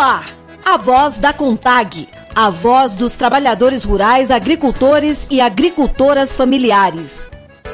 ar, a voz da CONTAG, a voz dos trabalhadores rurais, agricultores e agricultoras familiares.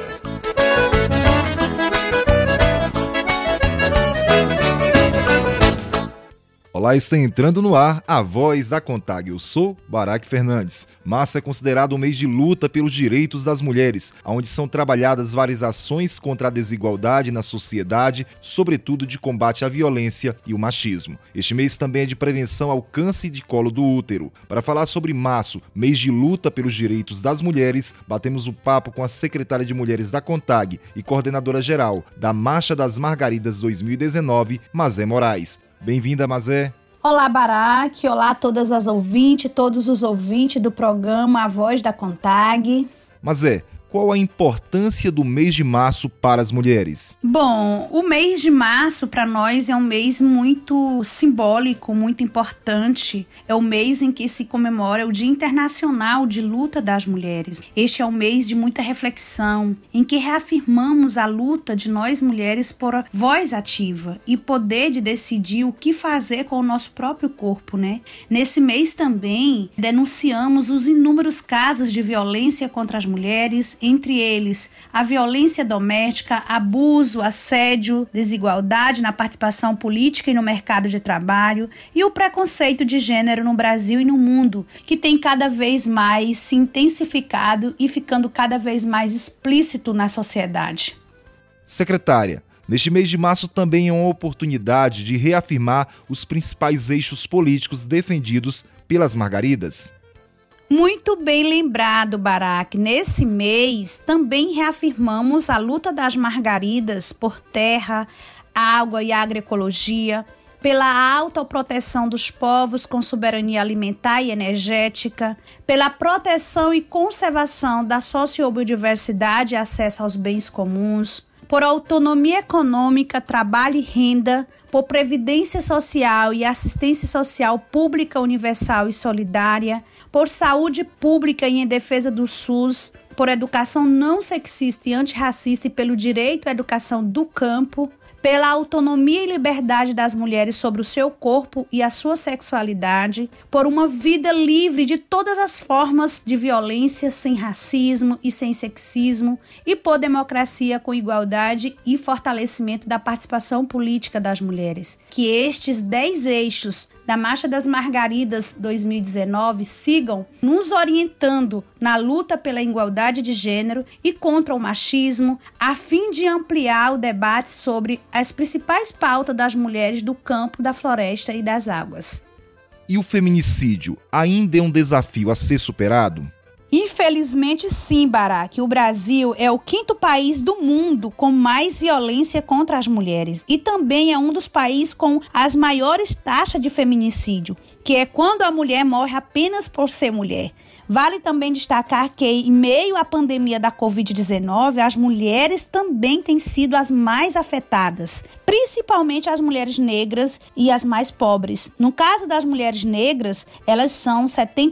Olá, está entrando no ar a voz da CONTAG. Eu sou Baraque Fernandes. Março é considerado um mês de luta pelos direitos das mulheres, onde são trabalhadas várias ações contra a desigualdade na sociedade, sobretudo de combate à violência e o machismo. Este mês também é de prevenção ao câncer de colo do útero. Para falar sobre março, mês de luta pelos direitos das mulheres, batemos um papo com a secretária de Mulheres da CONTAG e coordenadora geral da Marcha das Margaridas 2019, Mazé Moraes. Bem-vinda, Mazé. Olá, Baraque. Olá a todas as ouvintes, todos os ouvintes do programa A Voz da CONTAG. Mazé, qual a importância do mês de março para as mulheres? Bom, o mês de março para nós é um mês muito simbólico, muito importante. É o mês em que se comemora o Dia Internacional de Luta das Mulheres. Este é um mês de muita reflexão, em que reafirmamos a luta de nós mulheres por voz ativa e poder de decidir o que fazer com o nosso próprio corpo, né? Nesse mês também denunciamos os inúmeros casos de violência contra as mulheres, entre eles a violência doméstica, abuso, assédio, desigualdade na participação política e no mercado de trabalho e o preconceito de gênero no Brasil e no mundo, que tem cada vez mais se intensificado e ficando cada vez mais explícito na sociedade. Secretária, neste mês de março também é uma oportunidade de reafirmar os principais eixos políticos defendidos pelas Margaridas. Muito bem lembrado, Baraque. Nesse mês, também reafirmamos a luta das Margaridas por terra, água e agroecologia, pela autoproteção dos povos com soberania alimentar e energética, pela proteção e conservação da sociobiodiversidade e acesso aos bens comuns, por autonomia econômica, trabalho e renda, por previdência social e assistência social pública, universal e solidária, por saúde pública e em defesa do SUS, por educação não sexista e antirracista e pelo direito à educação do campo, pela autonomia e liberdade das mulheres sobre o seu corpo e a sua sexualidade, por uma vida livre de todas as formas de violência, sem racismo e sem sexismo, e por democracia com igualdade e fortalecimento da participação política das mulheres. Que estes 10 eixos da Marcha das Margaridas 2019 sigam nos orientando na luta pela igualdade de gênero e contra o machismo, a fim de ampliar o debate sobre as principais pautas das mulheres do campo, da floresta e das águas. E o feminicídio ainda é um desafio a ser superado? Infelizmente sim, Baraque. O Brasil é o 5º país do mundo com mais violência contra as mulheres e também é um dos países com as maiores taxas de feminicídio, que é quando a mulher morre apenas por ser mulher. Vale também destacar que, em meio à pandemia da Covid-19, as mulheres também têm sido as mais afetadas, principalmente as mulheres negras e as mais pobres. No caso das mulheres negras, elas são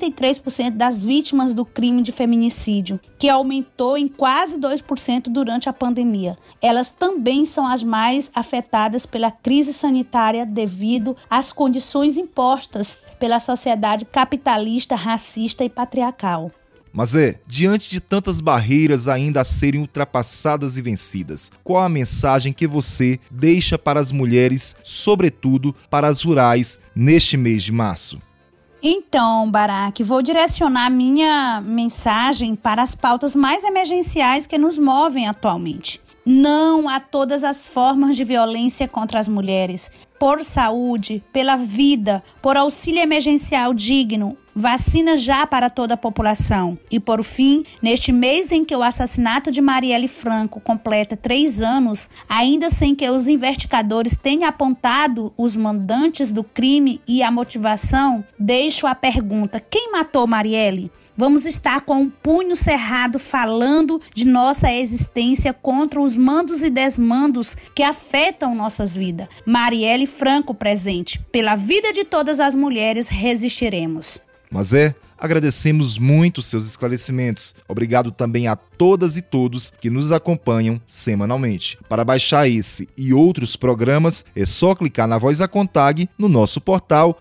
73% das vítimas do crime de feminicídio, que aumentou em quase 2% durante a pandemia. Elas também são as mais afetadas pela crise sanitária devido às condições impostas pela sociedade capitalista, racista e patriarcal. Mas diante de tantas barreiras ainda a serem ultrapassadas e vencidas, qual a mensagem que você deixa para as mulheres, sobretudo para as rurais, neste mês de março? Então, Baraque, vou direcionar minha mensagem para as pautas mais emergenciais que nos movem atualmente. Não a todas as formas de violência contra as mulheres. Por saúde, pela vida, por auxílio emergencial digno, vacina já para toda a população. E por fim, neste mês em que o assassinato de Marielle Franco completa 3 anos, ainda sem que os investigadores tenham apontado os mandantes do crime e a motivação, deixo a pergunta: quem matou Marielle? Vamos estar com um punho cerrado falando de nossa existência contra os mandos e desmandos que afetam nossas vidas. Marielle Franco presente. Pela vida de todas as mulheres resistiremos. Mas agradecemos muito seus esclarecimentos. Obrigado também a todas e todos que nos acompanham semanalmente. Para baixar esse e outros programas, é só clicar na Voz da CONTAG no nosso portal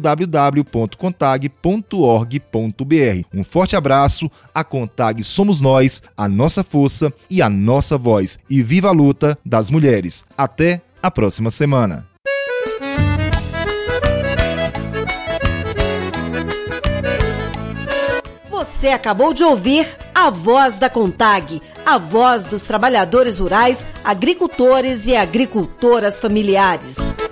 www.contag.org.br. Um forte abraço, a CONTAG somos nós, a nossa força e a nossa voz. E viva a luta das mulheres. Até a próxima semana. Você acabou de ouvir a Voz da CONTAG, a voz dos trabalhadores rurais, agricultores e agricultoras familiares.